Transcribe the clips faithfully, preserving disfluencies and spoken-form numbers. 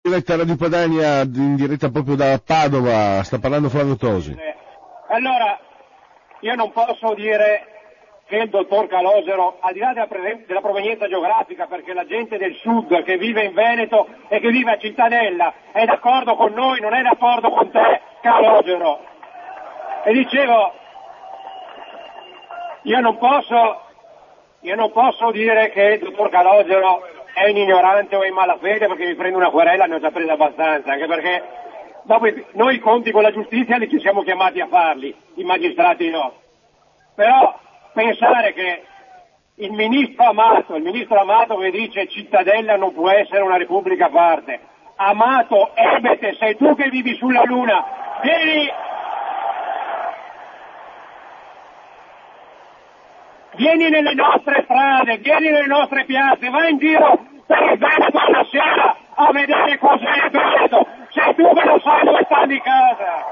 Diretta Radio Padania, in diretta proprio da Padova, sta parlando Flavio Tosi. Allora, io non posso dire che il dottor Calogero, al di là della, presen- della provenienza geografica, perché la gente del sud che vive in Veneto e che vive a Cittadella è d'accordo con noi, non è d'accordo con te, Calogero. E dicevo, io non posso, io non posso dire che il dottor Calogero è un ignorante o in malafede, perché mi prendo una querela, ne ho già presa abbastanza, anche perché dopo i, noi i conti con la giustizia li ci siamo chiamati a farli, i magistrati no. Però pensare che il ministro Amato, il ministro Amato che dice Cittadella non può essere una repubblica a parte, Amato, ebete, sei tu che vivi sulla luna, vieni, vieni nelle nostre strade, vieni nelle nostre piazze, vai in giro per il Veneto alla sera a vedere cos'è il Veneto, sei tu che lo sai dove sta di casa.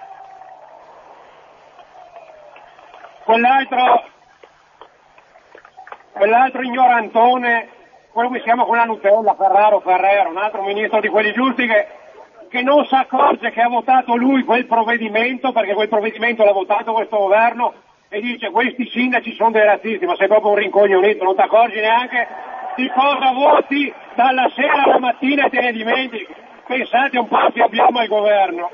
Quell'altro, quell'altro ignorantone, quello che si chiama con la Nutella, Ferraro, Ferrero, un altro ministro di quelli giusti che, che non si accorge che ha votato lui quel provvedimento, perché quel provvedimento l'ha votato questo governo, e dice questi sindaci sono dei razzisti, ma sei proprio un rincoglionito, non ti accorgi neanche di cosa voti dalla sera alla mattina e te ne dimentichi. Pensate un po' che abbiamo al governo.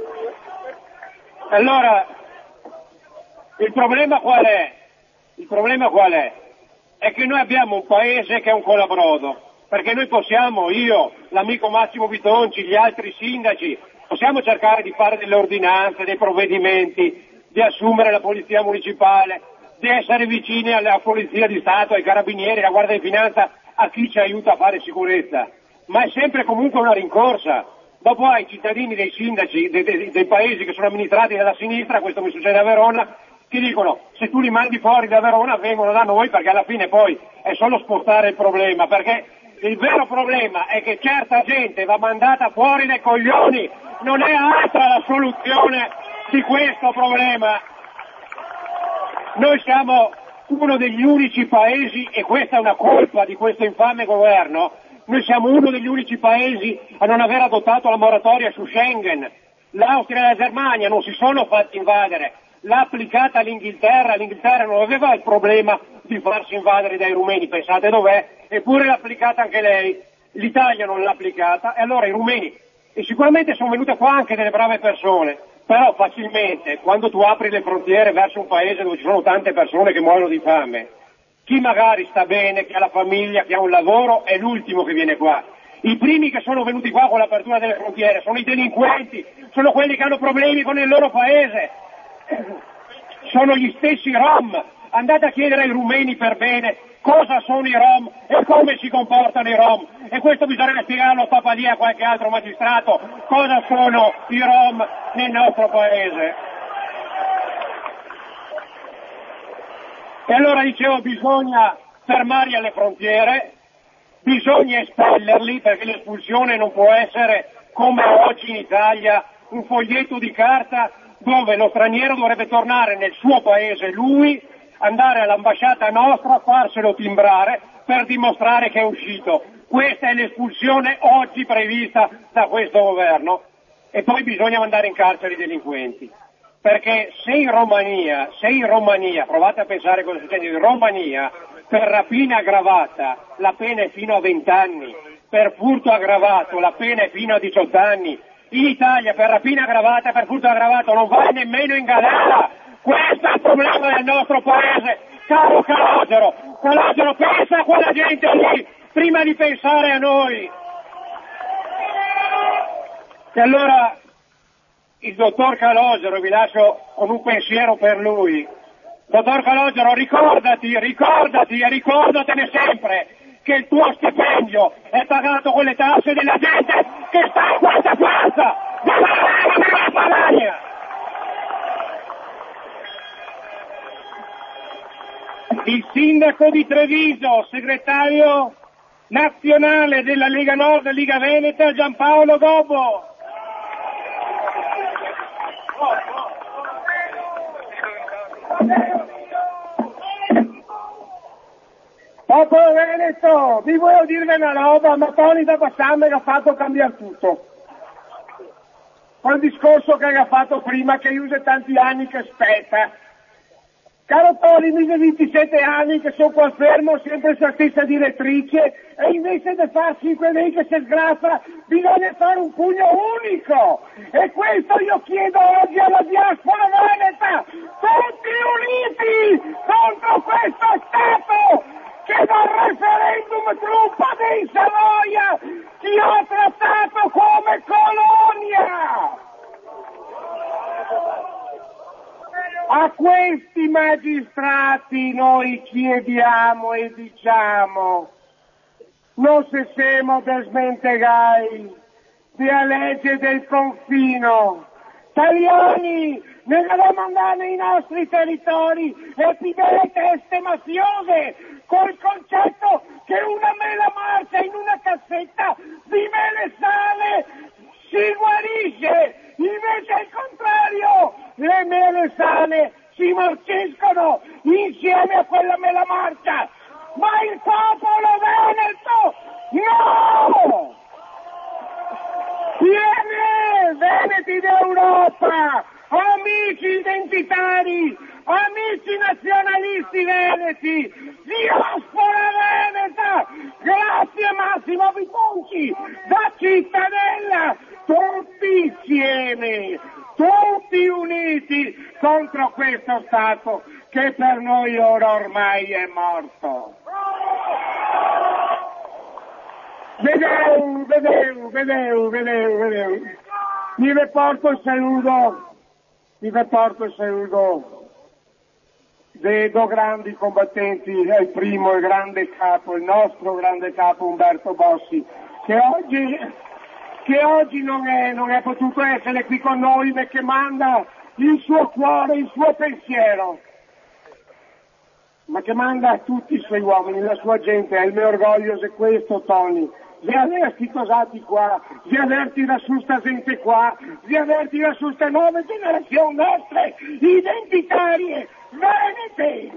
Allora, il problema qual è? Il problema qual è? È che noi abbiamo un paese che è un colabrodo, perché noi possiamo, io, l'amico Massimo Bitonci, gli altri sindaci, possiamo cercare di fare delle ordinanze, dei provvedimenti, di assumere la polizia municipale, di essere vicini alla polizia di Stato, ai carabinieri, alla Guardia di Finanza, a chi ci aiuta a fare sicurezza. Ma è sempre comunque una rincorsa. Dopo hai i cittadini dei sindaci dei, dei, dei paesi che sono amministrati dalla sinistra, questo mi succede a Verona, ti dicono se tu li mandi fuori da Verona vengono da noi, perché alla fine poi è solo spostare il problema, perché il vero problema è che certa gente va mandata fuori dai coglioni, non è altra la soluzione di questo problema. Noi siamo uno degli unici paesi, e questa è una colpa di questo infame governo, noi siamo uno degli unici paesi a non aver adottato la moratoria su Schengen. L'Austria e la Germania non si sono fatti invadere, l'ha applicata l'Inghilterra, l'Inghilterra non aveva il problema di farsi invadere dai rumeni, pensate dov'è, eppure l'ha applicata anche lei, l'Italia non l'ha applicata, e allora i rumeni, e sicuramente sono venute qua anche delle brave persone, però facilmente quando tu apri le frontiere verso un paese dove ci sono tante persone che muoiono di fame, chi magari sta bene, chi ha la famiglia, chi ha un lavoro, è l'ultimo che viene qua. I primi che sono venuti qua con l'apertura delle frontiere sono i delinquenti, sono quelli che hanno problemi con il loro paese, sono gli stessi Rom. Andate a chiedere ai rumeni per bene cosa sono i Rom e come si comportano i Rom, e questo bisognerebbe spiegarlo a Papa lì a qualche altro magistrato, cosa sono i Rom nel nostro paese. E allora dicevo, bisogna fermarli alle frontiere, bisogna espellerli, perché l'espulsione non può essere come oggi in Italia un foglietto di carta dove lo straniero dovrebbe tornare nel suo paese lui, andare all'ambasciata nostra, farselo timbrare per dimostrare che è uscito. Questa è l'espulsione oggi prevista da questo governo, e poi bisogna mandare in carcere i delinquenti, perché se in Romania, se in Romania, provate a pensare cosa succede in Romania, per rapina aggravata la pena è fino a venti anni, per furto aggravato la pena è fino a diciotto anni, in Italia per rapina aggravata e per furto aggravato non vai nemmeno in galera. Questo è il problema del nostro paese, caro Calogero. Calogero, pensa a quella gente lì prima di pensare a noi. E allora il dottor Calogero, vi lascio con un pensiero per lui. Dottor Calogero, ricordati, ricordati e ricordatene sempre che il tuo stipendio è pagato con le tasse della gente che sta in questa piazza della Padania. Il sindaco di Treviso, segretario nazionale della Lega Nord e Liga Veneta, Giampaolo Gobbo. Popolo Veneto, vi voglio dirvi una roba, ma Toni da Bassam ha fatto cambiare tutto. Quel discorso che ha fatto prima, che usa tanti anni che aspetta. Caro Toni, mi ventisette anni che sono qua fermo, sempre la stessa direttrice, e invece di fare cinque mesi che si sgraffa, bisogna fare un pugno unico. E questo io chiedo oggi alla diaspora veneta, tutti uniti contro questo Stato che dal referendum truppa dei Savoia ci ha trattato come colonia. A questi magistrati noi chiediamo e diciamo, non se siamo desmentegai della legge del confino, italiani, ne dobbiamo andare nei nostri territori e pidere teste mafiose col concetto che una mela marcia in una cassetta di mele sale si guarisce, invece al contrario, le mele sane si marciscono insieme a quella mela marcia, ma il popolo veneto no! Viene, Veneti d'Europa, amici identitari, amici nazionalisti veneti, diaspora veneta, grazie Massimo Bitonci, da Cittadella, tutti insieme, tutti uniti contro questo Stato che per noi ora ormai è morto. Vedeu, vedeu, vedeu, vedeu, vedeu. Mi riporto il saluto, mi riporto il saluto dei due grandi combattenti, il primo, il grande capo, il nostro grande capo Umberto Bossi, che oggi, che oggi non è, non è potuto essere qui con noi, ma che manda il suo cuore, il suo pensiero, ma che manda a tutti i suoi uomini, la sua gente. È il mio orgoglio se questo, Toni, di averti tosati qua, di averti da su sta gente qua, di averti da su sta nuove generazioni nostre, identitarie, venete.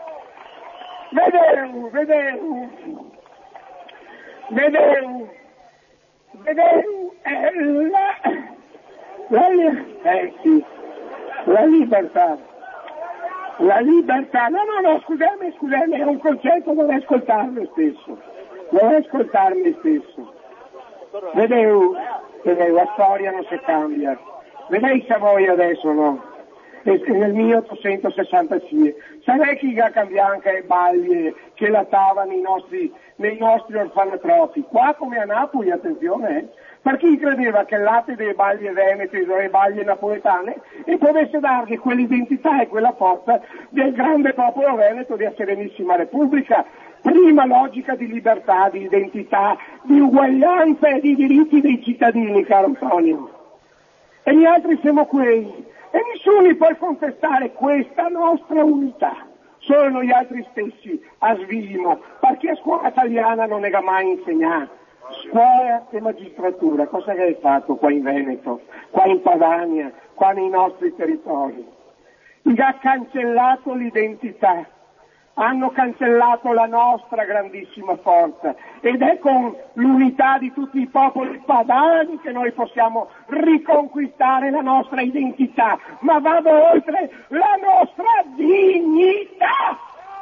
Vedeu, vedeu, vedeu, vedeu, eh, la, la, eh, sì, la libertà, la libertà, no, no, no, scusami, scusami, è un concetto, non ascoltarlo stesso. Non ascoltarmi stesso. Vedeu, vedeu, la storia non si cambia. Vedei Savoia adesso, no? E nel milleottocentosessantacinque. Sai chi ha cambiato anche le baglie che lattavano nei nostri, nei nostri orfanotrofi? Qua come a Napoli, attenzione, eh? Per chi credeva che il latte delle baglie venete, delle baglie napoletane, e potesse dargli quell'identità e quella forza del grande popolo veneto di Serenissima Repubblica, prima logica di libertà, di identità, di uguaglianza e di diritti dei cittadini, caro Antonio. E gli altri siamo qui, e nessuno può contestare questa nostra unità. Solo noi altri stessi a svimo, perché a scuola italiana non è mai insegnato. Scuola e magistratura, cosa che hai fatto qua in Veneto, qua in Padania, qua nei nostri territori? Ha cancellato l'identità, hanno cancellato la nostra grandissima forza, ed è con l'unità di tutti i popoli padani che noi possiamo riconquistare la nostra identità, ma vado oltre la nostra dignità.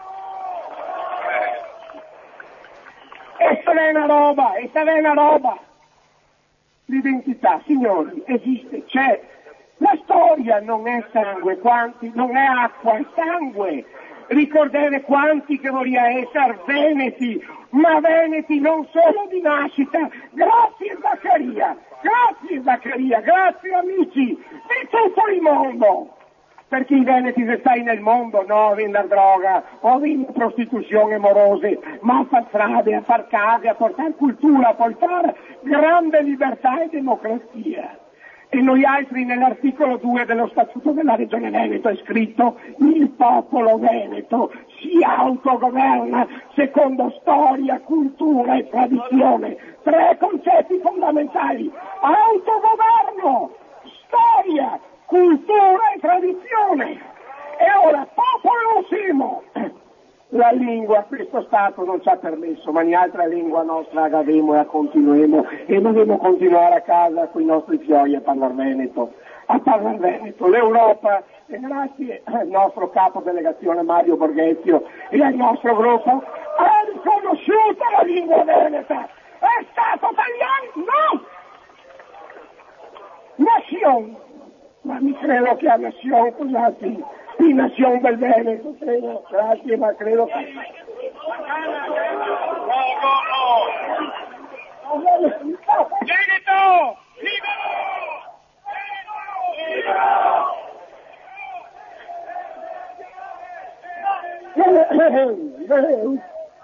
E sta è una roba, e sta è una roba. L'identità, signori, esiste, c'è. La storia non è sangue, quanti, non è acqua, è sangue. Ricordare quanti che vorrà essere veneti, ma veneti non solo di nascita. Grazie Zaccaria, grazie Zaccaria, grazie amici di tutto il mondo. Perché i veneti se stai nel mondo no a vendere droga o a vendere prostituzioni amorose, ma a far strade, a far case, a portare cultura, a portare grande libertà e democrazia. E noi altri nell'articolo due dello Statuto della Regione Veneto è scritto: il popolo veneto si autogoverna secondo storia, cultura e tradizione. Tre concetti fondamentali: autogoverno, storia, cultura e tradizione. E ora, popolo siamo, la lingua, questo Stato non ci ha permesso, ma niente lingua nostra avremo e continueremo e dovremo continuare a casa con i nostri fioi a parlare veneto, a parlare veneto. L'Europa, e grazie al nostro capo delegazione Mario Borghezio e al nostro gruppo, ha riconosciuto la lingua veneta. È Stato italiano? No! Nazione! Ma mi credo che a Nazione, scusate, di Nazione del Veneto, credo, grazie, ma credo che... Veneto! Libero!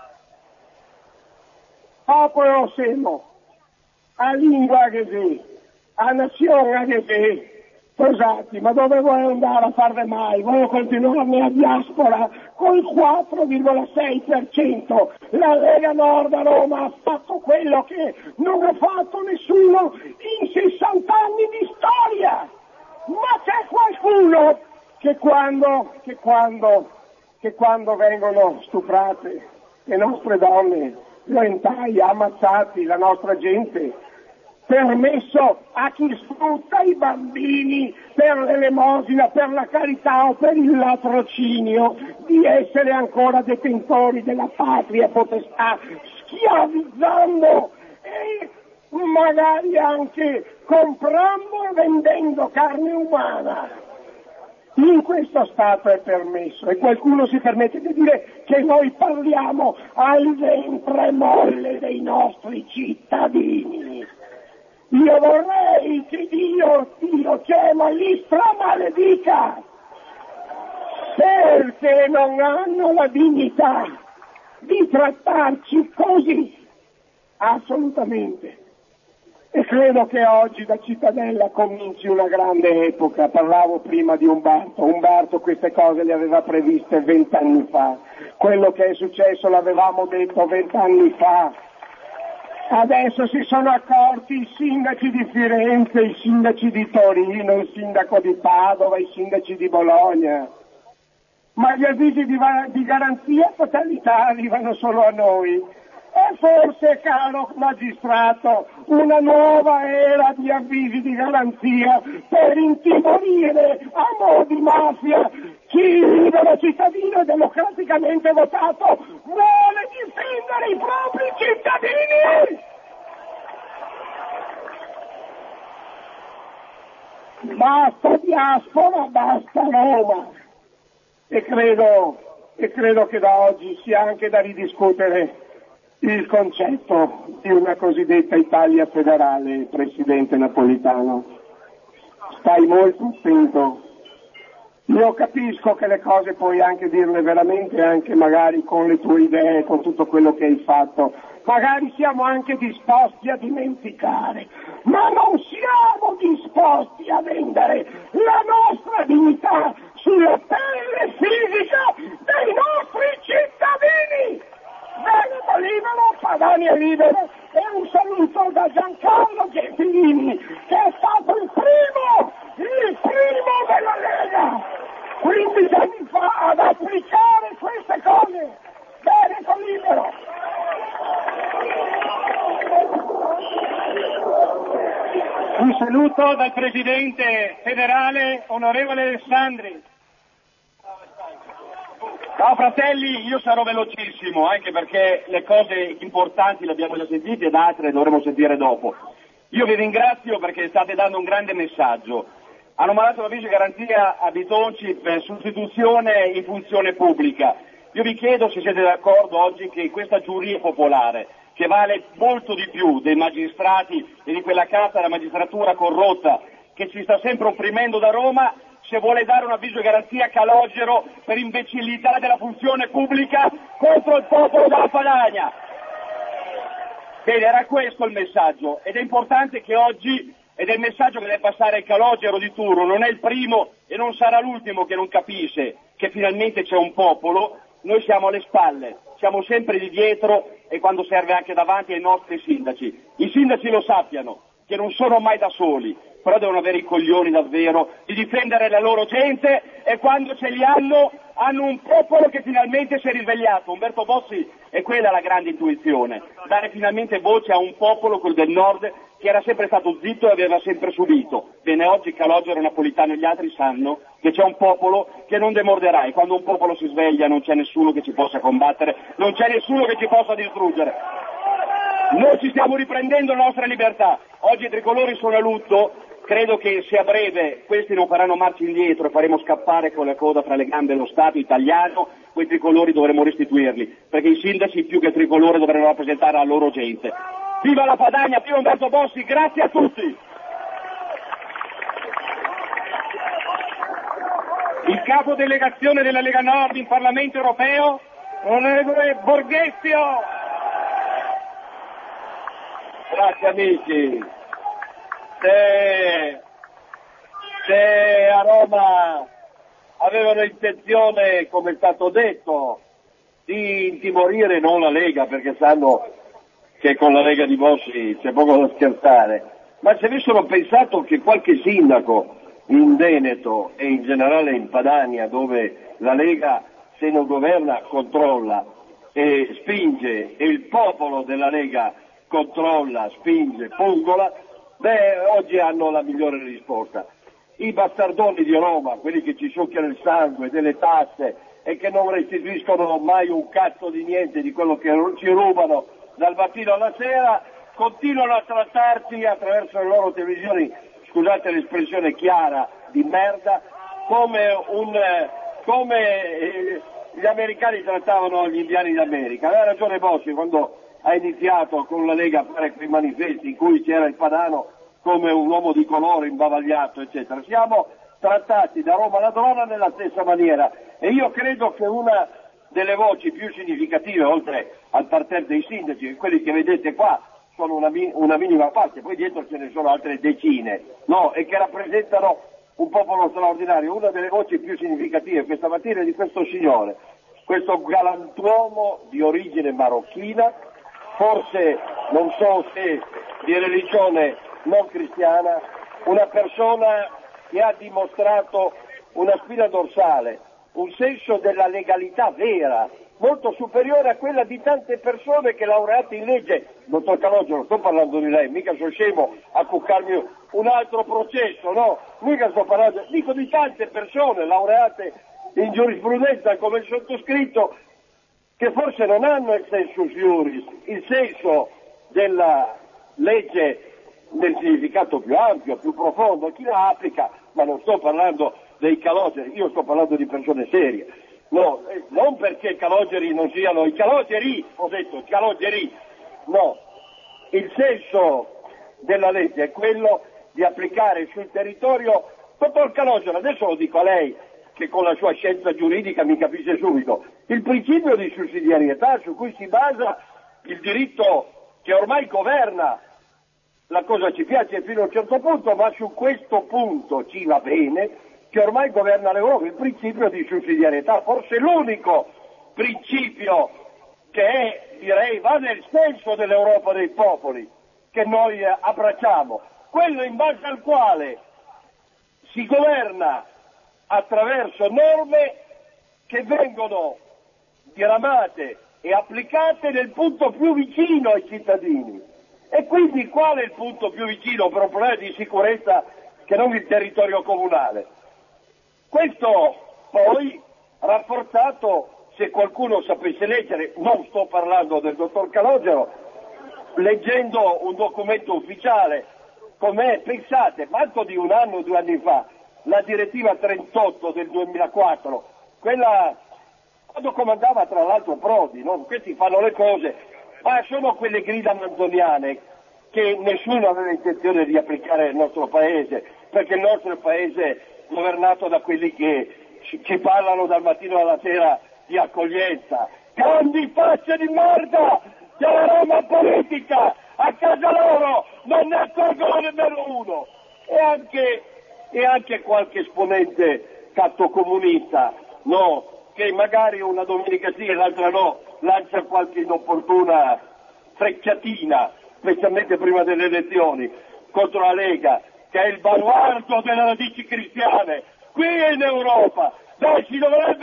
Popolo semo, a lingua che sì, a nazione che sì. Scusate, ma dove vuoi andare a farne mai? Voglio continuare nella diaspora col quattro virgola sei per cento. La Lega Nord a Roma ha fatto quello che non ha fatto nessuno in sessanta anni di storia. Ma c'è qualcuno che quando, che quando, che quando vengono stuprate le nostre donne, violentai, ammazzati, la nostra gente, permesso a chi sfrutta i bambini per l'elemosina, per la carità o per il latrocinio di essere ancora detentori della patria potestà, schiavizzando e magari anche comprando e vendendo carne umana. In questo Stato è permesso e qualcuno si permette di dire che noi parliamo al ventre molle dei nostri cittadini. Io vorrei che Dio, Dio chiama li stramaledica, perché non hanno la dignità di trattarci così, assolutamente. E credo che oggi da Cittadella cominci una grande epoca. Parlavo prima di Umberto, Umberto queste cose le aveva previste vent'anni fa, quello che è successo l'avevamo detto vent'anni fa. Adesso si sono accorti i sindaci di Firenze, i sindaci di Torino, il sindaco di Padova, i sindaci di Bologna. Ma gli avvisi di, di garanzia totalità arrivano solo a noi. E forse, caro magistrato, una nuova era di avvisi di garanzia per intimorire a mo' di mafia chi libero cittadino e democraticamente votato vuole difendere i propri cittadini. Basta diaspora, basta Roma. E credo, e credo che da oggi sia anche da ridiscutere il concetto di una cosiddetta Italia federale, Presidente Napolitano. Stai molto attento. Io capisco che le cose puoi anche dirle veramente, anche magari con le tue idee, con tutto quello che hai fatto. Magari siamo anche disposti a dimenticare, ma non siamo disposti a vendere la nostra dignità sulla pelle fisica dei nostri cittadini. Veneto libero, Padania libero, e un saluto da Giancarlo Gentilini, che è stato il primo, il primo della Lega, quindici anni fa ad applicare queste cose. Veneto libero. Un saluto dal Presidente federale, onorevole Alessandri. Ciao fratelli, io sarò velocissimo, anche perché le cose importanti le abbiamo già sentite ed altre le dovremo sentire dopo. Io vi ringrazio perché state dando un grande messaggio. Hanno mandato l'avviso di garanzia a Bitonci per sostituzione in funzione pubblica. Io vi chiedo se siete d'accordo oggi che questa giuria popolare, che vale molto di più dei magistrati e di quella casta della magistratura corrotta che ci sta sempre opprimendo da Roma, se vuole dare un avviso di garanzia a Calogero per imbecillità della funzione pubblica contro il popolo della Padania. Bene, era questo il messaggio, ed è importante che oggi, ed è il messaggio che deve passare al Calogero di turno, non è il primo e non sarà l'ultimo che non capisce che finalmente c'è un popolo. Noi siamo alle spalle, siamo sempre di dietro e quando serve anche davanti ai nostri sindaci. I sindaci lo sappiano, che non sono mai da soli, però devono avere i coglioni davvero di difendere la loro gente e quando ce li hanno hanno un popolo che finalmente si è risvegliato. Umberto Bossi, è quella la grande intuizione, dare finalmente voce a un popolo, quello del nord, che era sempre stato zitto e aveva sempre subito. Bene, oggi Calogero, Napolitano e gli altri sanno che c'è un popolo che non demorderà, e quando un popolo si sveglia non c'è nessuno che ci possa combattere, non c'è nessuno che ci possa distruggere. Noi ci stiamo riprendendo la nostra libertà. Oggi i tricolori sono a lutto. Credo che se a breve questi non faranno marcia indietro e faremo scappare con la coda tra le gambe lo Stato italiano, quei tricolori dovremo restituirli, perché i sindaci più che tricolore dovrebbero rappresentare la loro gente. Viva la Padania, viva Umberto Bossi, grazie a tutti! Il capo delegazione della Lega Nord in Parlamento Europeo, onorevole Borghezio. Grazie amici. Se, se a Roma avevano intenzione, come è stato detto, di intimorire non la Lega, perché sanno che con la Lega di Bossi c'è poco da scherzare, ma se avessero pensato che qualche sindaco in Veneto e in generale in Padania, dove la Lega se non governa controlla e spinge, e il popolo della Lega controlla, spinge, pungola, beh, oggi hanno la migliore risposta. I bastardoni di Roma, quelli che ci succhiano il sangue, delle tasse e che non restituiscono mai un cazzo di niente di quello che ci rubano dal mattino alla sera, continuano a trattarci attraverso le loro televisioni, scusate l'espressione chiara, di merda, come, un, come eh, gli americani trattavano gli indiani d'America. Aveva ragione Bossi quando ha iniziato con la Lega a fare quei manifesti in cui c'era il padano come un uomo di colore imbavagliato, eccetera. Siamo trattati da Roma alla Donna nella stessa maniera, e io credo che una delle voci più significative, oltre al parterre dei sindaci, quelli che vedete qua sono una, una minima parte, poi dietro ce ne sono altre decine, no? E che rappresentano un popolo straordinario. Una delle voci più significative questa mattina è di questo signore, questo galantuomo di origine marocchina, forse non so se di religione non cristiana, una persona che ha dimostrato una spina dorsale, un senso della legalità vera, molto superiore a quella di tante persone che laureate in legge. Dottor Calogero, non sto parlando di lei, mica sono scemo a cuccarmi un altro processo, no? Mica sto parlando, dico di tante persone laureate in giurisprudenza come il sottoscritto, che forse non hanno il sensus iuris, il senso della legge nel significato più ampio, più profondo, chi la applica, ma non sto parlando dei Calogeri, io sto parlando di persone serie, no, eh, non perché i Calogeri non siano i Calogeri, ho detto i Calogeri, no, il senso della legge è quello di applicare sul territorio. Dottor Calogero, adesso lo dico a lei, che con la sua scienza giuridica mi capisce subito, il principio di sussidiarietà su cui si basa il diritto che ormai governa, la cosa ci piace fino a un certo punto, ma su questo punto ci va bene, che ormai governa l'Europa, il principio di sussidiarietà, forse l'unico principio che è, direi, va nel senso dell'Europa dei popoli, che noi abbracciamo, quello in base al quale si governa attraverso norme che vengono diramate e applicate nel punto più vicino ai cittadini. E quindi qual è il punto più vicino per un problema di sicurezza che non il territorio comunale? Questo poi rafforzato, se qualcuno sapesse leggere, non sto parlando del dottor Calogero, leggendo un documento ufficiale, com'è, pensate, manco di un anno o due anni fa, la direttiva trentotto del duemilaquattro, quella quando comandava tra l'altro Prodi, no? Questi fanno le cose, ma sono quelle grida manzoniane che nessuno aveva intenzione di applicare nel nostro paese, perché il nostro paese è governato da quelli che ci parlano dal mattino alla sera di accoglienza, grandi facce di merda della Roma politica, a casa loro non ne accorgono nemmeno uno, e anche, e anche qualche esponente cattocomunista, no, che magari una domenica sì e l'altra no, lancia qualche inopportuna frecciatina, specialmente prima delle elezioni, contro la Lega, che è il baluardo delle radici cristiane, qui in Europa, dove si dovrebbe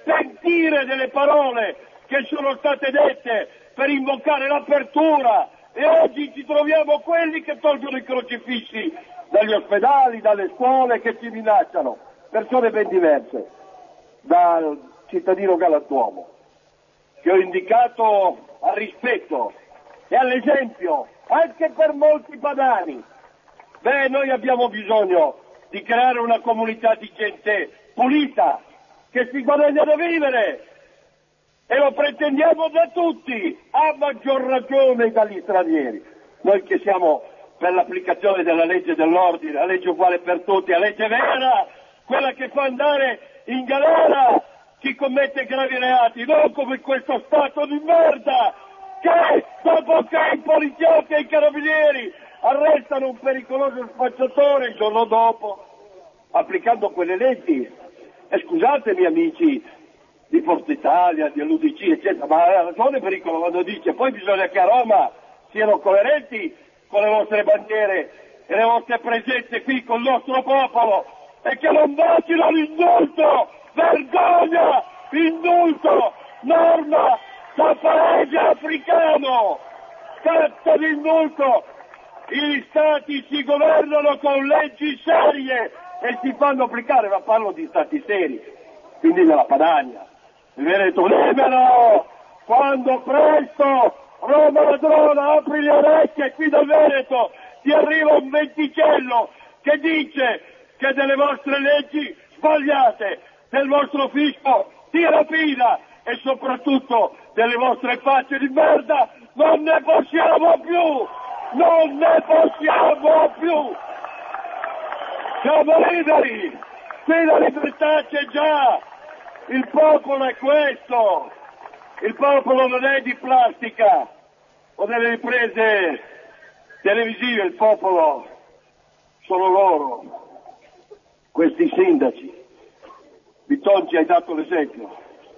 pentire delle parole che sono state dette per invocare l'apertura, e oggi ci troviamo quelli che tolgono i crocifissi dagli ospedali, dalle scuole, che ci minacciano, persone ben diverse dal cittadino galantuomo, che ho indicato al rispetto e all'esempio anche per molti padani. Beh, noi abbiamo bisogno di creare una comunità di gente pulita, che si guadagna da vivere, e lo pretendiamo da tutti, a maggior ragione dagli stranieri. Noi che siamo per l'applicazione della legge dell'ordine, la legge uguale per tutti, la legge vera, quella che fa andare in galera chi commette gravi reati, non come questo stato di merda che dopo che i poliziotti e i carabinieri arrestano un pericoloso spacciatore il giorno dopo, applicando quelle leggi. E scusatemi amici di Forza Italia, di l'U D C eccetera, ma ha ragione Pericolo quando dice poi bisogna che a Roma siano coerenti con le vostre bandiere e le vostre presenze qui con il nostro popolo, e che non votino l'indulto. Vergogna! Indulto! Norma da paese africano! Cazzo di indulto! Gli stati si governano con leggi serie e si fanno applicare, ma parlo di stati seri, quindi della Padania, il Veneto libero, quando presto Roma ladrona, apri le orecchie, qui dal Veneto ti arriva un venticello che dice che delle vostre leggi sbagliate, del vostro fisco di rapina e soprattutto delle vostre facce di merda non ne possiamo più, non ne possiamo più. Siamo liberi, qui la libertà c'è già, il popolo è questo, il popolo non è di plastica o delle riprese televisive, il popolo sono loro, questi sindaci. Bitonci hai dato l'esempio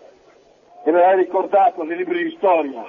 e me l'hai ricordato nei libri di storia.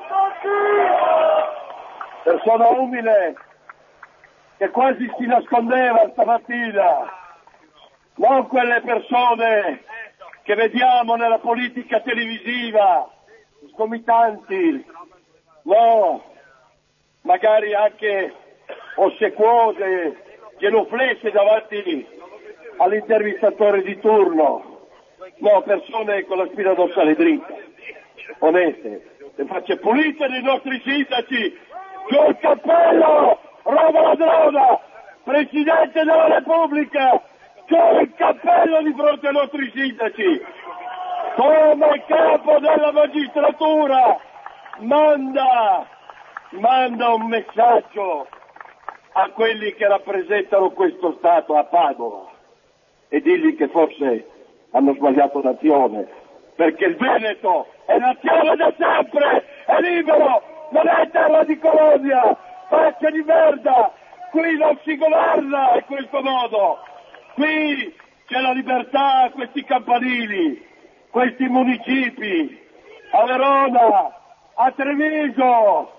Persona umile che quasi si nascondeva stamattina, non quelle persone che vediamo nella politica televisiva, sgomitanti, no, magari anche ossequose, genuflesse davanti all'intervistatore di turno, no, persone con la spina dorsale dritta, oneste, le facce pulite dei nostri sindaci, giù il cappello, Roma ladrona, Presidente della Repubblica, giù il cappello di fronte ai nostri sindaci, come capo della magistratura, manda, manda un messaggio a quelli che rappresentano questo Stato a Padova e digli che forse hanno sbagliato nazione, perché il Veneto è nazione da sempre, è libero, non è terra di colonia, faccia di merda, qui non si governa in questo modo, qui c'è la libertà a questi campanili, questi municipi, a Verona, a Treviso,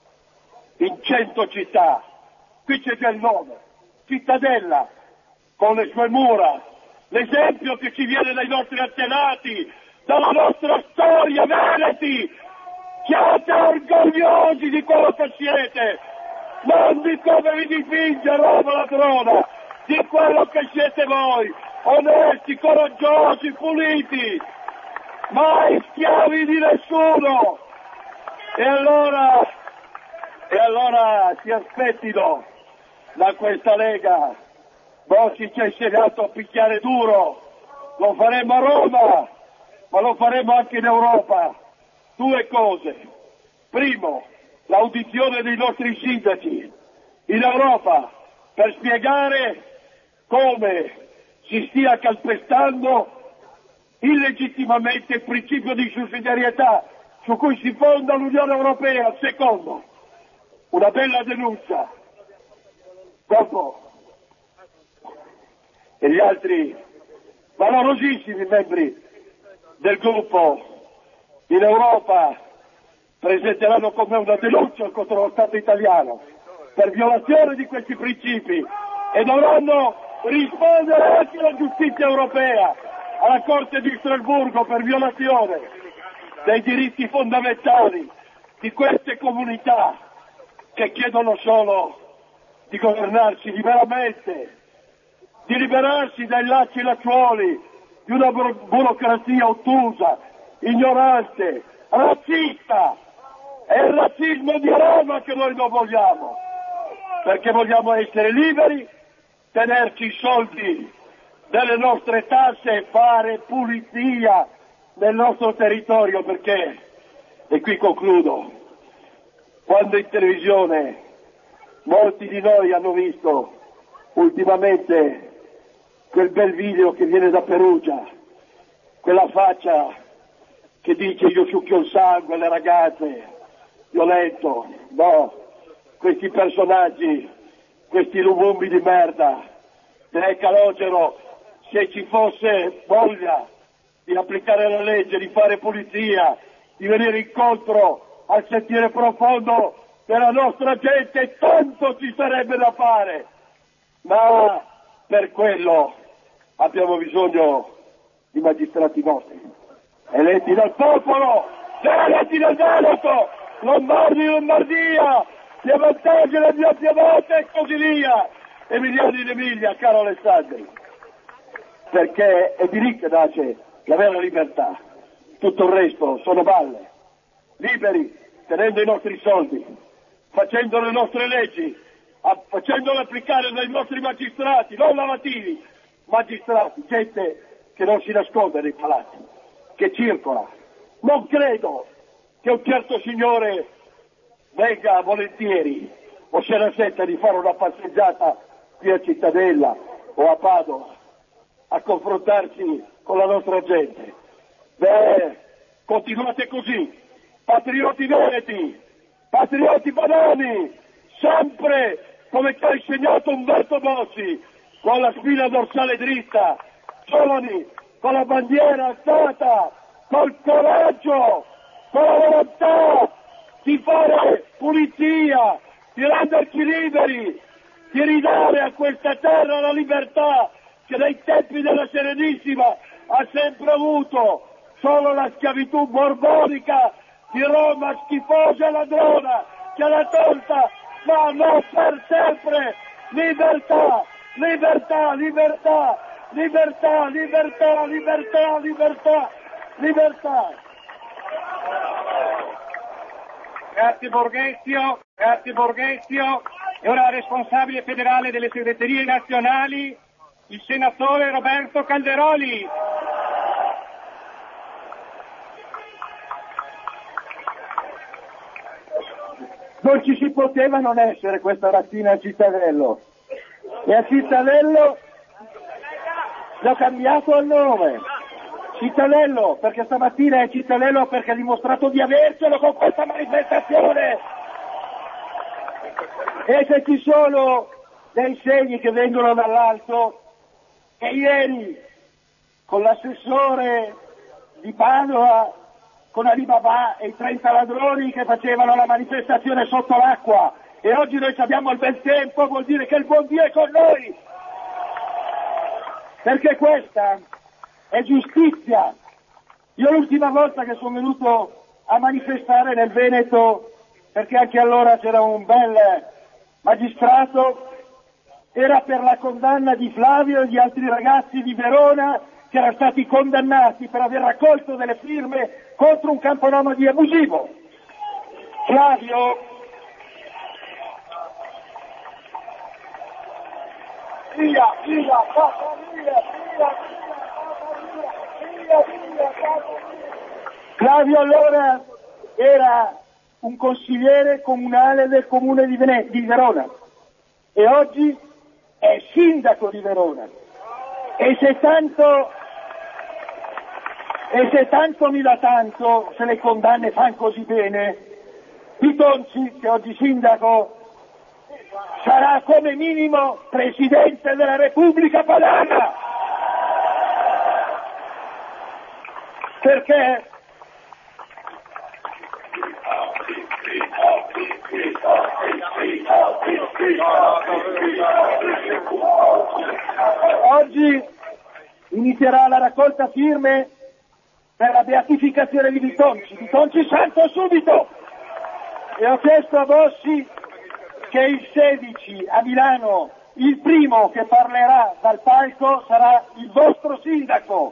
in cento città, qui c'è già il nome, Cittadella, con le sue mura, l'esempio che ci viene dai nostri antenati, dalla nostra storia, veneti, siate orgogliosi di quello che siete, non di come vi dipinge Roma ladrona, di quello che siete voi, onesti, coraggiosi, puliti, mai schiavi di nessuno. E allora, e allora si aspettino da questa Lega. Bossi ci ha insegnato a picchiare duro, lo faremo a Roma, ma lo faremo anche in Europa. Due cose. Primo, l'audizione dei nostri sindaci in Europa per spiegare come si stia calpestando illegittimamente il principio di sussidiarietà su cui si fonda l'Unione Europea. Secondo, una bella denuncia. Dopo, e gli altri valorosissimi membri del gruppo in Europa presenteranno con me una denuncia contro lo Stato italiano per violazione di questi principi e dovranno rispondere anche alla giustizia europea alla Corte di Strasburgo per violazione dei diritti fondamentali di queste comunità che chiedono solo di governarsi liberamente, di liberarsi dai lacci e lacciuoli di una buro- burocrazia ottusa, ignorante, razzista. È il razzismo di Roma che noi non vogliamo, perché vogliamo essere liberi, tenerci i soldi delle nostre tasse e fare pulizia nel nostro territorio, perché, e qui concludo, quando in televisione molti di noi hanno visto ultimamente quel bel video che viene da Perugia, quella faccia che dice io succhio il sangue alle ragazze, violento, no, questi personaggi, questi lumumbi di merda, eh, Calogero, se ci fosse voglia di applicare la legge, di fare pulizia, di venire incontro al sentire profondo della nostra gente, tanto ci sarebbe da fare, ma per quello abbiamo bisogno di magistrati nostri, eletti dal popolo, eletti dal Veneto, Lombardi in Lombardia, Piemontesi nel mio Piemonte e così via, Emiliani in Emilia, caro Alessandri, perché è di lì che nasce la vera libertà, tutto il resto sono balle, liberi, tenendo i nostri soldi, facendo le nostre leggi, facendole applicare dai nostri magistrati, non lavativi, magistrati, gente che non si nasconde nei palazzi, che circola. Non credo che un certo signore venga volentieri o se la senta di fare una passeggiata qui a Cittadella o a Padova a confrontarsi con la nostra gente. Beh, continuate così, patrioti veneti, patrioti padani, sempre come ci ha insegnato Umberto Bossi, con la spina dorsale dritta, giovani, con la bandiera alzata, col coraggio, con la volontà di fare pulizia, di renderci liberi, di ridare a questa terra la libertà che dai tempi della Serenissima ha sempre avuto. Solo la schiavitù borbonica di Roma schifosa e ladrona che l'ha tolta, ma non per sempre. Libertà, libertà, libertà, libertà, libertà, libertà, libertà, libertà. Grazie Borghezio, grazie Borghezio. E ora responsabile federale delle segreterie nazionali, il senatore Roberto Calderoli. Non ci si poteva non essere questa mattina a Cittadello, e a Cittadello l'ho cambiato il nome, Cittadello, perché stamattina è Cittadello perché ha dimostrato di avercelo con questa manifestazione. E se ci sono dei segni che vengono dall'alto, che ieri con l'assessore di Padova, con Alibaba e i trenta ladroni che facevano la manifestazione sotto l'acqua, e oggi noi abbiamo il bel tempo, vuol dire che il buon Dio è con noi, perché questa è giustizia. Io l'ultima volta che sono venuto a manifestare nel Veneto, perché anche allora c'era un bel magistrato, era per la condanna di Flavio e di altri ragazzi di Verona che erano stati condannati per aver raccolto delle firme contro un camponomadi abusivo. Flavio via, via, passa via, via, via, via, via. Flavio allora era un consigliere comunale del comune di, Vene- di Verona e oggi è sindaco di Verona. E se tanto e se tanto mi dà tanto, se le condanne fanno così bene, Pitonci, che oggi sindaco, sarà come minimo Presidente della Repubblica Padana, perché oggi inizierà la raccolta firme per la beatificazione di Bitonci. Bitonci santo subito! E ho chiesto a Bossi che il sedici a Milano il primo che parlerà dal palco sarà il vostro sindaco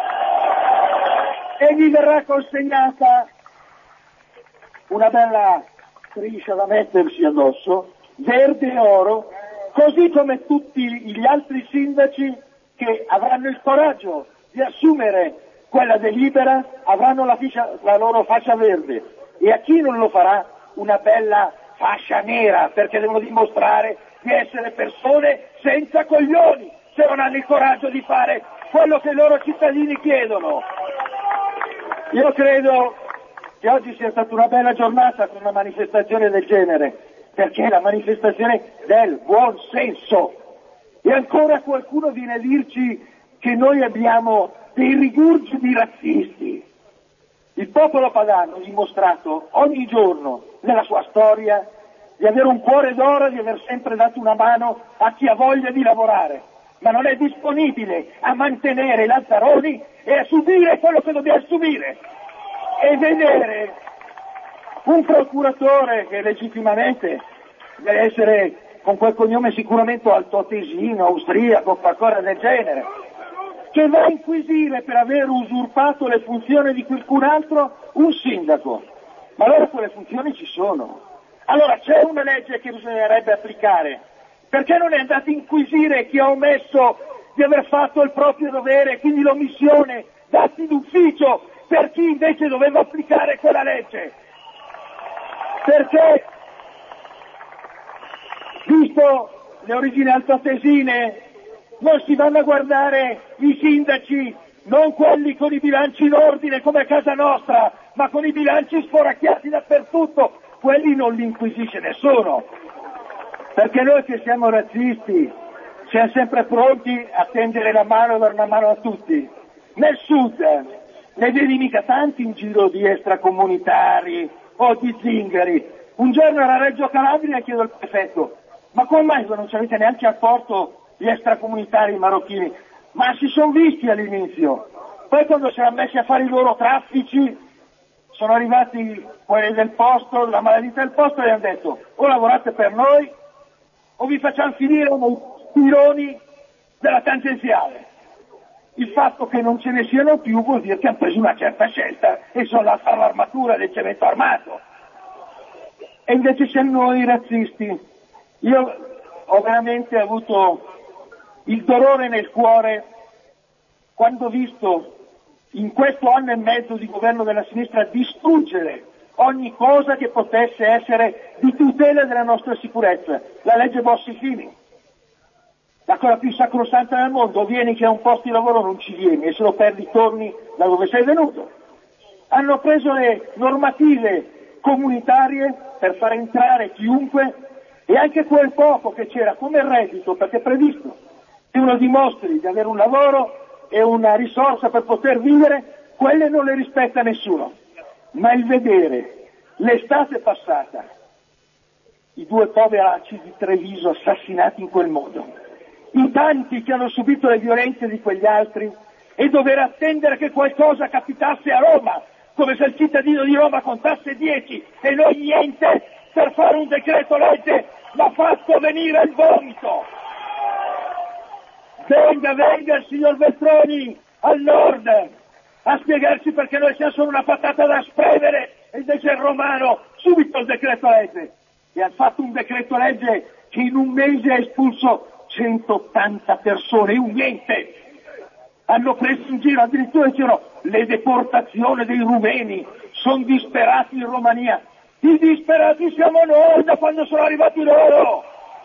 e gli verrà consegnata una bella striscia da mettersi addosso, verde e oro, così come tutti gli altri sindaci che avranno il coraggio di assumere quella delibera avranno la, fiscia, la loro fascia verde, e a chi non lo farà una bella fascia nera, perché devono dimostrare di essere persone senza coglioni se non hanno il coraggio di fare quello che i loro cittadini chiedono. Io credo che oggi sia stata una bella giornata con una manifestazione del genere, perché è la manifestazione del buon senso. E ancora qualcuno viene a dirci che noi abbiamo dei rigurgiti razzisti. Il popolo padano ha dimostrato ogni giorno nella sua storia di avere un cuore d'oro, di aver sempre dato una mano a chi ha voglia di lavorare, ma non è disponibile a mantenere i lazzaroni e a subire quello che dobbiamo subire. E vedere un procuratore che legittimamente deve essere con quel cognome sicuramente altoatesino, austriaco, qualcosa del genere, che va a inquisire per aver usurpato le funzioni di qualcun altro un sindaco. Ma allora quelle funzioni ci sono. Allora c'è una legge che bisognerebbe applicare. Perché non è andato a inquisire chi ha omesso di aver fatto il proprio dovere, quindi l'omissione d'atti d'ufficio per chi invece doveva applicare quella legge? Perché, visto le origini altoatesine, non si vanno a guardare i sindaci, non quelli con i bilanci in ordine come a casa nostra, ma con i bilanci sforacchiati dappertutto, quelli non li inquisisce nessuno, perché noi che siamo razzisti siamo sempre pronti a tendere la mano e dare una mano a tutti. Nel sud ne vedi mica tanti in giro di extracomunitari o di zingari. Un giorno era a Reggio Calabria e chiedo al prefetto: ma come mai non ci avete neanche al porto gli extracomunitari marocchini? Ma si sono visti all'inizio, poi quando si erano messi a fare i loro traffici sono arrivati quelli del posto, la malavita del posto, e hanno detto: o lavorate per noi o vi facciamo finire nei spironi della tangenziale. Il fatto che non ce ne siano più vuol dire che hanno preso una certa scelta e sono là a fare l'armatura del cemento armato. E invece siamo noi razzisti. Io ho veramente avuto il dolore nel cuore quando ho visto in questo anno e mezzo di governo della sinistra distruggere ogni cosa che potesse essere di tutela della nostra sicurezza. La legge Bossi-Fini, la cosa più sacrosanta del mondo: vieni che a un posto di lavoro non ci vieni e se lo perdi torni da dove sei venuto. Hanno preso le normative comunitarie per far entrare chiunque, e anche quel poco che c'era come reddito, perché è previsto che uno dimostri di avere un lavoro e una risorsa per poter vivere, quelle non le rispetta nessuno. Ma il vedere l'estate passata i due poveracci di Treviso assassinati in quel modo, i tanti che hanno subito le violenze di quegli altri, e dover attendere che qualcosa capitasse a Roma, come se il cittadino di Roma contasse dieci e noi niente, per fare un decreto legge, l'ha fatto venire il vomito. Venga, venga il signor Veltroni al nord a spiegarci perché noi siamo solo una patata da spremere e invece il romano subito il decreto legge. E ha fatto un decreto legge che in un mese ha espulso centottanta persone, un niente. Hanno preso in giro, addirittura dicevano le deportazioni dei rumeni, sono disperati in Romania. I disperati siamo noi da quando sono arrivati loro.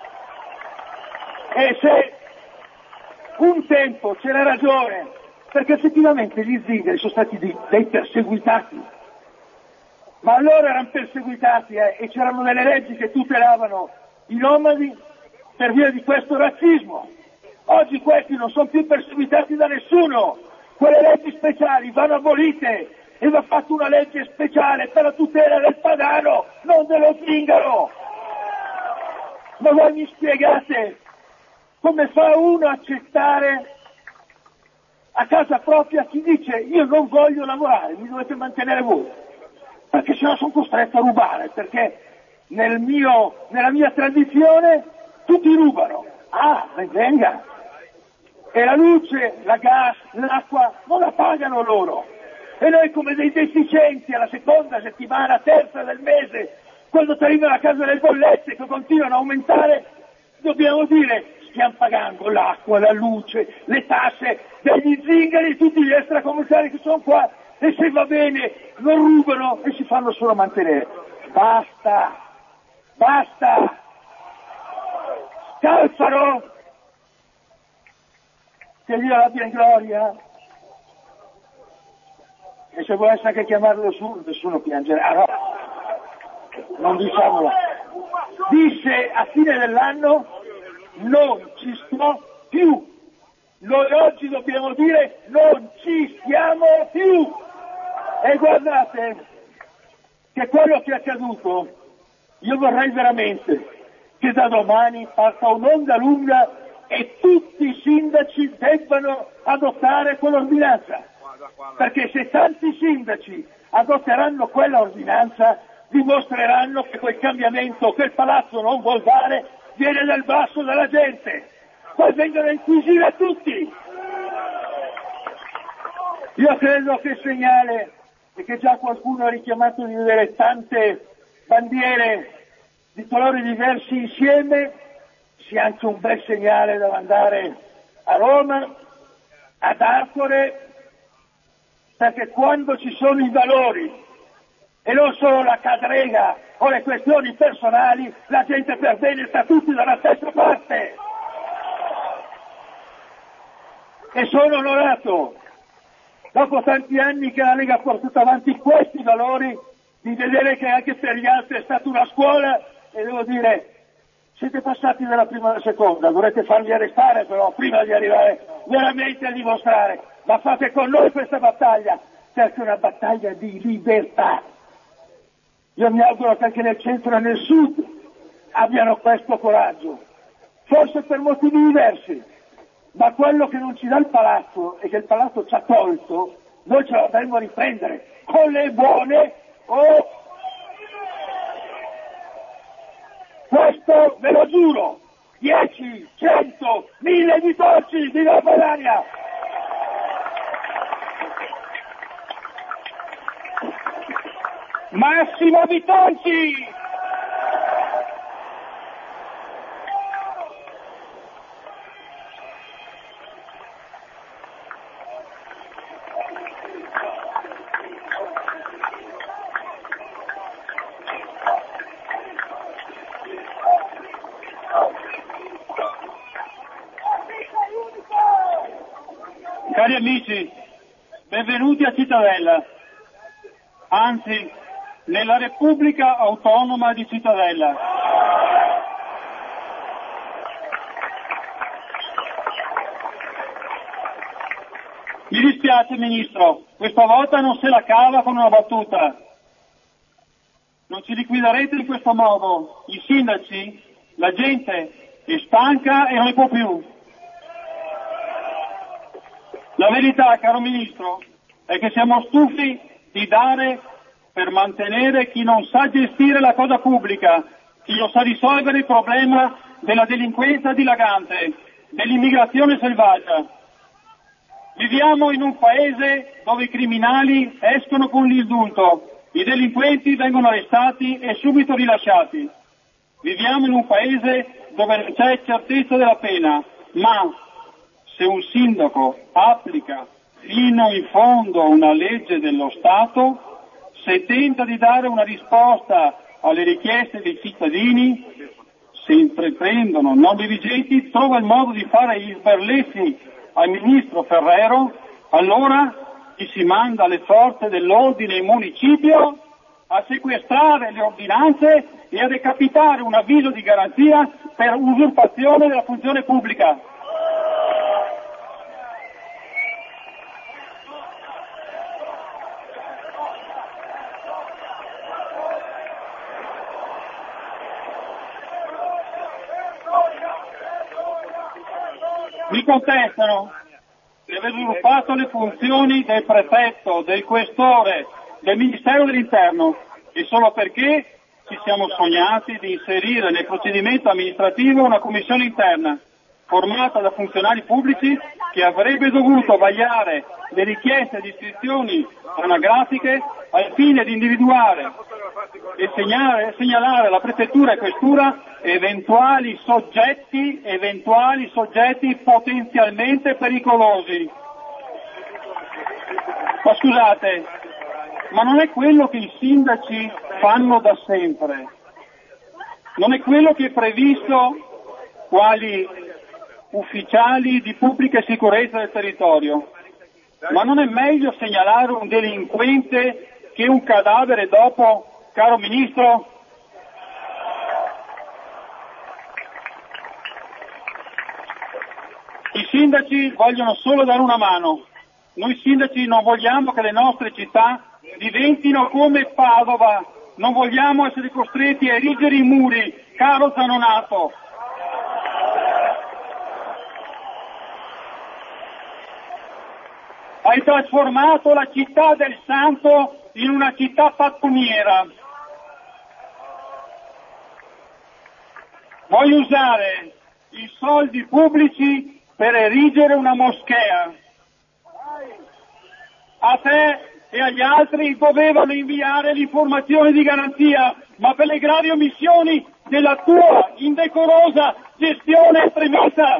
E se un tempo c'era ragione, perché effettivamente gli zingari sono stati dei, dei perseguitati, ma allora erano perseguitati eh, e c'erano delle leggi che tutelavano i nomadi per via di questo razzismo. Oggi questi non sono più perseguitati da nessuno, quelle leggi speciali vanno abolite e va fatta una legge speciale per la tutela del padano, non dello zingaro. Ma voi mi spiegate come fa uno a accettare a casa propria chi dice io non voglio lavorare, mi dovete mantenere voi, perché se no sono costretto a rubare, perché nel mio, nella mia tradizione tutti rubano. Ah, ben venga. E la luce, la gas, l'acqua non la pagano loro. E noi come dei deficienti alla seconda settimana, terza del mese, quando ti arrivano a casa le bollette che continuano a aumentare, dobbiamo dire stiamo pagando l'acqua, la luce, le tasse degli zingari e tutti gli extracomunitari che sono qua e se va bene non rubano e si fanno solo mantenere. Basta, basta, Scalfaro, che Dio l'abbia in gloria, e se volesse anche chiamarlo su, nessuno piangerà, no, non diciamolo, disse a fine dell'anno non ci sto più. Noi oggi dobbiamo dire non ci stiamo più. E guardate che quello che è accaduto, io vorrei veramente che da domani parta un'onda lunga e tutti i sindaci debbano adottare quell'ordinanza. Perché se tanti sindaci adotteranno quella ordinanza, dimostreranno che quel cambiamento che il palazzo non vuol dare viene dal basso della gente. Poi vengono a inquisire tutti. Io credo che il segnale è che già qualcuno ha richiamato di vedere tante bandiere di colori diversi insieme, sia anche un bel segnale da mandare a Roma, ad Arcore, perché quando ci sono i valori e non solo la cadrega o le questioni personali, la gente per bene sta tutti dalla stessa parte. E sono onorato, dopo tanti anni che la Lega ha portato avanti questi valori, di vedere che anche per gli altri è stata una scuola, e devo dire, siete passati dalla prima alla seconda, dovrete farli arrestare però prima di arrivare veramente a dimostrare, ma fate con noi questa battaglia, perché è una battaglia di libertà. Io mi auguro che anche nel centro e nel sud abbiano questo coraggio, forse per motivi diversi, ma quello che non ci dà il palazzo e che il palazzo ci ha tolto, noi ce lo dovremmo riprendere con le buone o... Oh, questo ve lo giuro, dieci, cento, mille di torci di Nuova Padania. Massimo Bitonci! Cari amici, benvenuti a Cittadella, anzi, nella Repubblica Autonoma di Cittadella. Mi dispiace, Ministro, questa volta non se la cava con una battuta. Non ci liquiderete in questo modo. I sindaci, la gente è stanca e non ne può più. La verità, caro Ministro, è che siamo stufi di dare per mantenere chi non sa gestire la cosa pubblica, chi non sa risolvere il problema della delinquenza dilagante, dell'immigrazione selvaggia. Viviamo in un paese dove i criminali escono con l'indulto, i delinquenti vengono arrestati e subito rilasciati. Viviamo in un paese dove non c'è certezza della pena, ma se un sindaco applica fino in fondo una legge dello Stato, se tenta di dare una risposta alle richieste dei cittadini, se intraprendono non dirigenti, trova il modo di fare gli sberleffi al ministro Ferrero, allora chi si manda le forze dell'ordine in municipio a sequestrare le ordinanze e a decapitare un avviso di garanzia per usurpazione della funzione pubblica. Mi contestano, di aver sviluppato le funzioni del prefetto, del questore, del Ministero dell'Interno, e solo perché ci siamo sognati di inserire nel procedimento amministrativo una commissione interna formata da funzionari pubblici che avrebbe dovuto vagliare le richieste di iscrizioni anagrafiche al fine di individuare e segnare, segnalare alla prefettura e questura eventuali soggetti, eventuali soggetti potenzialmente pericolosi. Ma scusate, ma non è quello che i sindaci fanno da sempre? Non è quello che è previsto quali ufficiali di pubblica sicurezza del territorio? Ma non è meglio segnalare un delinquente che un cadavere dopo, caro Ministro? I sindaci vogliono solo dare una mano. Noi sindaci non vogliamo che le nostre città diventino come Padova, non vogliamo essere costretti a erigere i muri, caro Zanonato. Hai trasformato la città del Santo in una città pattumiera. Vuoi usare i soldi pubblici per erigere una moschea. A te e agli altri dovevano inviare l'informazione di garanzia, ma per le gravi omissioni della tua indecorosa gestione estremista.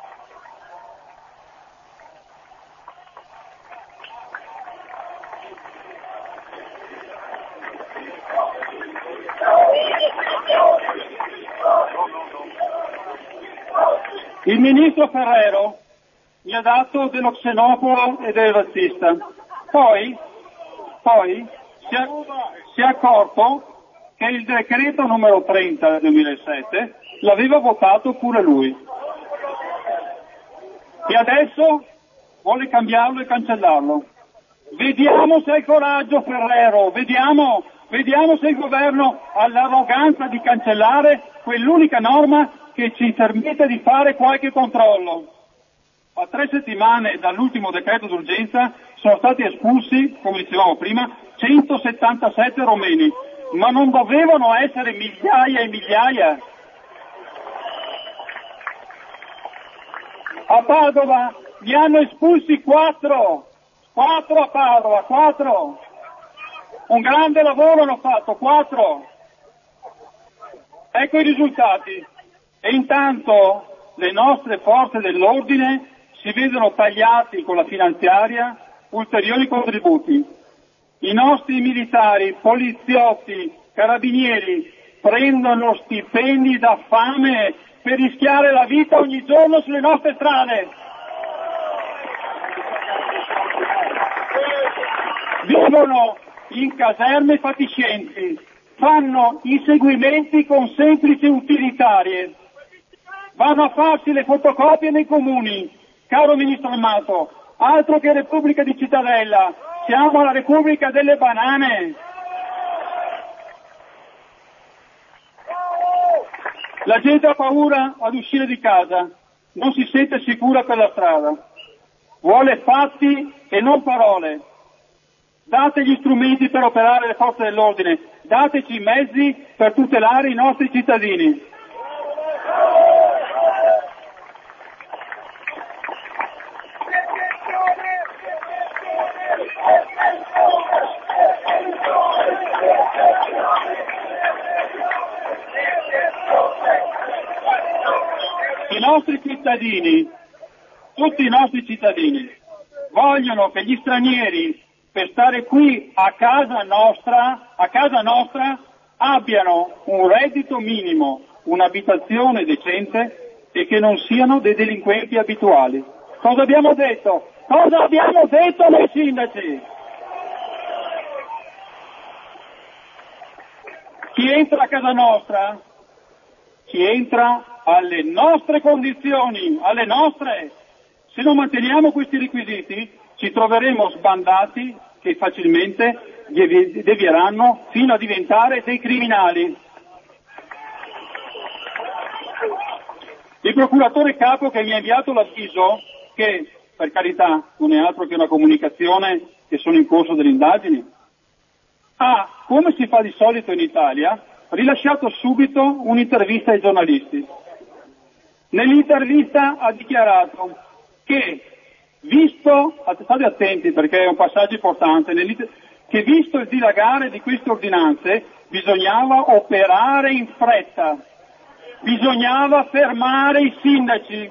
Il ministro Ferrero mi ha dato dello xenofobo e del razzista. Poi, poi si, è, si è accorto che il decreto numero trenta del duemilasette l'aveva votato pure lui. E adesso vuole cambiarlo e cancellarlo. Vediamo se hai coraggio, Ferrero, vediamo, vediamo se il governo ha l'arroganza di cancellare quell'unica norma che ci permette di fare qualche controllo. A tre settimane dall'ultimo decreto d'urgenza sono stati espulsi, come dicevamo prima, centosettantasette romeni, ma non dovevano essere migliaia e migliaia. A Padova ne hanno espulsi quattro, quattro a Padova, quattro. Un grande lavoro hanno fatto, quattro. Ecco i risultati. E intanto le nostre forze dell'ordine si vedono tagliati con la finanziaria ulteriori contributi. I nostri militari, poliziotti, carabinieri prendono stipendi da fame per rischiare la vita ogni giorno sulle nostre strade. Vivono in caserme fatiscenti, fanno inseguimenti con semplici utilitarie, vanno a farsi le fotocopie nei comuni. Caro Ministro Amato, altro che Repubblica di Cittadella, siamo alla Repubblica delle banane. La gente ha paura ad uscire di casa, non si sente sicura per la strada, vuole fatti e non parole. Date gli strumenti per operare le forze dell'ordine, dateci i mezzi per tutelare i nostri cittadini. I nostri cittadini, tutti i nostri cittadini, vogliono che gli stranieri, per stare qui a casa nostra, a casa nostra, abbiano un reddito minimo, un'abitazione decente e che non siano dei delinquenti abituali. Cosa abbiamo detto? Cosa abbiamo detto noi sindaci? Chi entra a casa nostra, chi entra alle nostre condizioni, alle nostre. Se non manteniamo questi requisiti ci troveremo sbandati che facilmente devi- devieranno fino a diventare dei criminali. Il procuratore capo che mi ha inviato l'avviso che per carità, non è altro che una comunicazione che sono in corso delle indagini. Ha, come si fa di solito in Italia, rilasciato subito un'intervista ai giornalisti. Nell'intervista ha dichiarato che, visto, state attenti perché è un passaggio importante, che visto il dilagare di queste ordinanze bisognava operare in fretta, bisognava fermare i sindaci.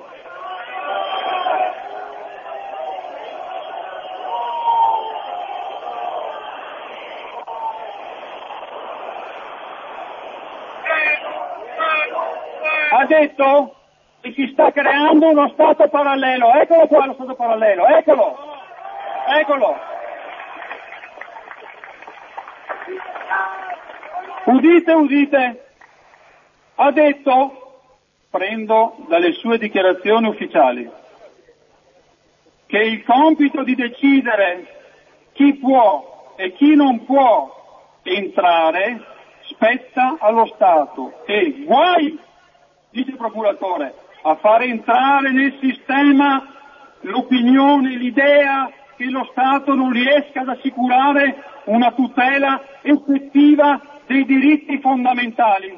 Ha detto che si sta creando uno Stato parallelo, eccolo qua lo Stato parallelo, eccolo, eccolo. Udite, udite, ha detto, prendo dalle sue dichiarazioni ufficiali, che il compito di decidere chi può e chi non può entrare spetta allo Stato e guai, dice il procuratore, a fare entrare nel sistema l'opinione, l'idea che lo Stato non riesca ad assicurare una tutela effettiva dei diritti fondamentali.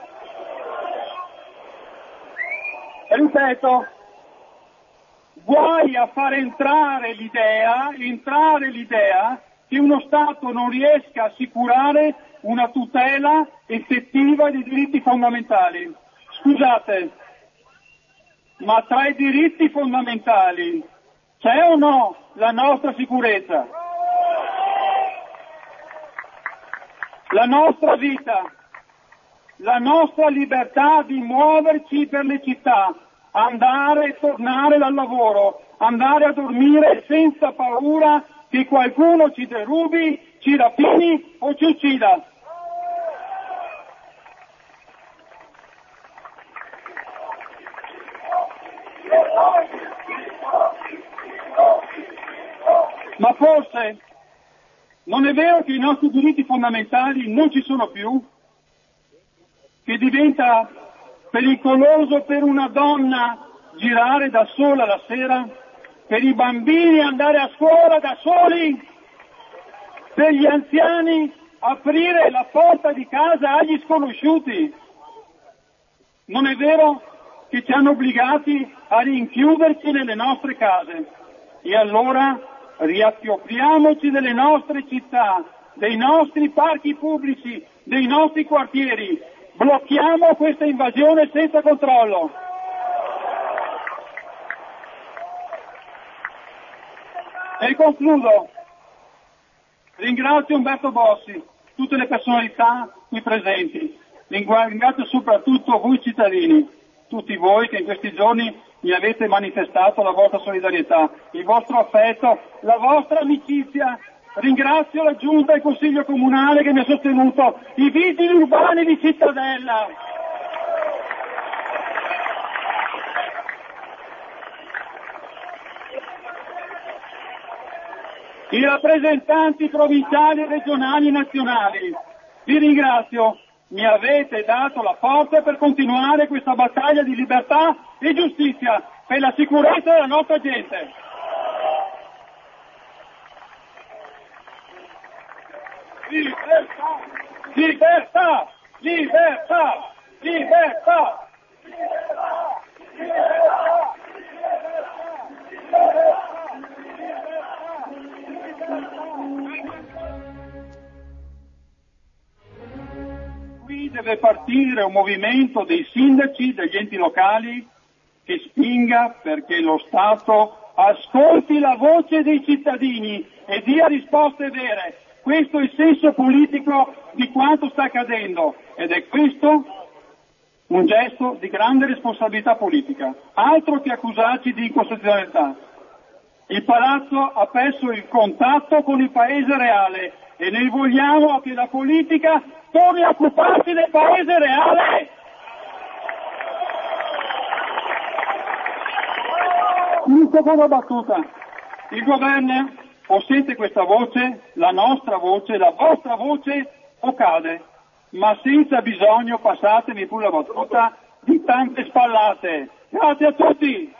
Ripeto, guai a far entrare l'idea, entrare l'idea che uno Stato non riesca a assicurare una tutela effettiva dei diritti fondamentali. Scusate, ma tra i diritti fondamentali c'è o no la nostra sicurezza? La nostra vita, la nostra libertà di muoverci per le città, andare e tornare dal lavoro, andare a dormire senza paura che qualcuno ci derubi, ci rapini o ci uccida. Ma forse non è vero che i nostri diritti fondamentali non ci sono più? Che diventa pericoloso per una donna girare da sola la sera, per i bambini andare a scuola da soli, per gli anziani aprire la porta di casa agli sconosciuti? Non è vero che ci hanno obbligati a rinchiuderci nelle nostre case? E allora riappropriamoci delle nostre città, dei nostri parchi pubblici, dei nostri quartieri, blocchiamo questa invasione senza controllo. E concludo. Ringrazio Umberto Bossi, tutte le personalità qui presenti, ringrazio soprattutto voi cittadini, tutti voi che in questi giorni mi avete manifestato la vostra solidarietà, il vostro affetto, la vostra amicizia. Ringrazio la Giunta e il Consiglio Comunale che mi ha sostenuto, i vigili urbani di Cittadella. I rappresentanti provinciali, regionali e nazionali. Vi ringrazio. Mi avete dato la forza per continuare questa battaglia di libertà e giustizia per la sicurezza della nostra gente. Libertà! Libertà! Libertà! Libertà! Libertà! Libertà! Qui deve partire un movimento dei sindaci, degli enti locali, che spinga perché lo Stato ascolti la voce dei cittadini e dia risposte vere. Questo è il senso politico di quanto sta accadendo ed è questo un gesto di grande responsabilità politica, altro che accusarci di incostituzionalità. Il Palazzo ha perso il contatto con il paese reale e noi vogliamo che la politica torni a occuparsi del paese reale. In seconda battuta, il governo o sente questa voce, la nostra voce, la vostra voce, o cade, ma senza bisogno, passatemi pure la battuta, di tante spallate. Grazie a tutti!